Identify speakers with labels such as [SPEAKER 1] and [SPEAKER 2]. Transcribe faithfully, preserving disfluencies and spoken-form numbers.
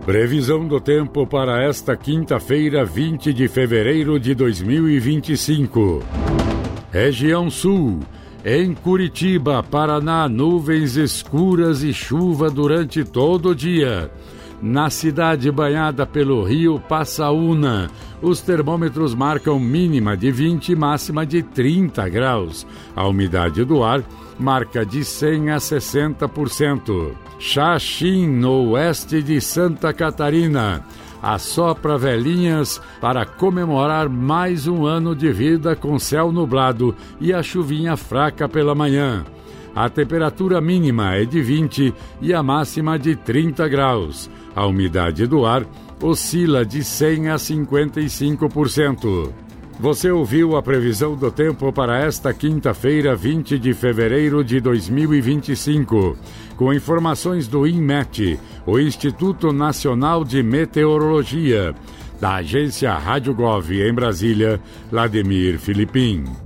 [SPEAKER 1] Previsão do tempo para esta quinta-feira, vinte de fevereiro de dois mil e vinte e cinco. Região Sul. Em Curitiba, Paraná, nuvens escuras e chuva durante todo o dia. Na cidade banhada pelo rio Passaúna, os termômetros marcam mínima de vinte e máxima de trinta graus. A umidade do ar marca de cem a sessenta por cento. Xaxim, no oeste de Santa Catarina. Assopra velhinhas para comemorar mais um ano de vida com céu nublado e a chuvinha fraca pela manhã. A temperatura mínima é de vinte e a máxima de trinta graus. A umidade do ar oscila de cem a cinquenta e cinco por cento. Você ouviu a previsão do tempo para esta quinta-feira, vinte de fevereiro de dois mil e vinte e cinco, com informações do INMET, o Instituto Nacional de Meteorologia, da agência Rádio Gov em Brasília, Vladimir Filipim.